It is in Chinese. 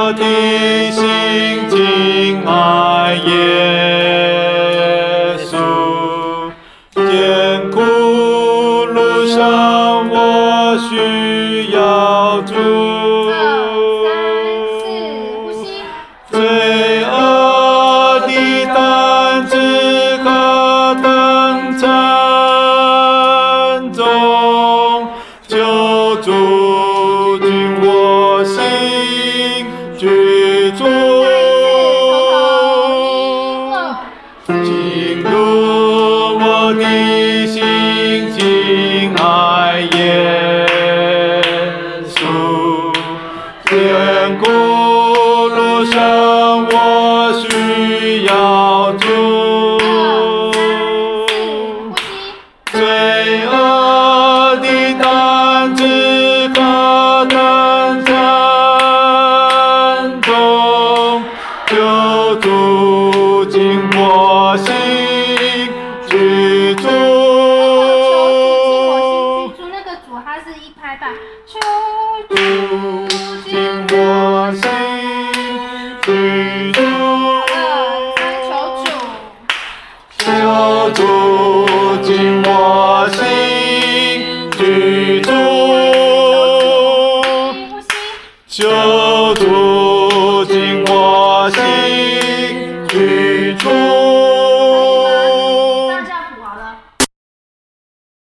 我的心敬爱耶稣，艰苦路上我需要主。罪恶的担子何等沉重，救主进我心居住，进入我的心，敬爱耶稣，艰苦路上我需要主。罪恶的担子何等沉重，救主进我心居住。 那个主它是一拍吧，求主进我心居住。求主进我心居住。求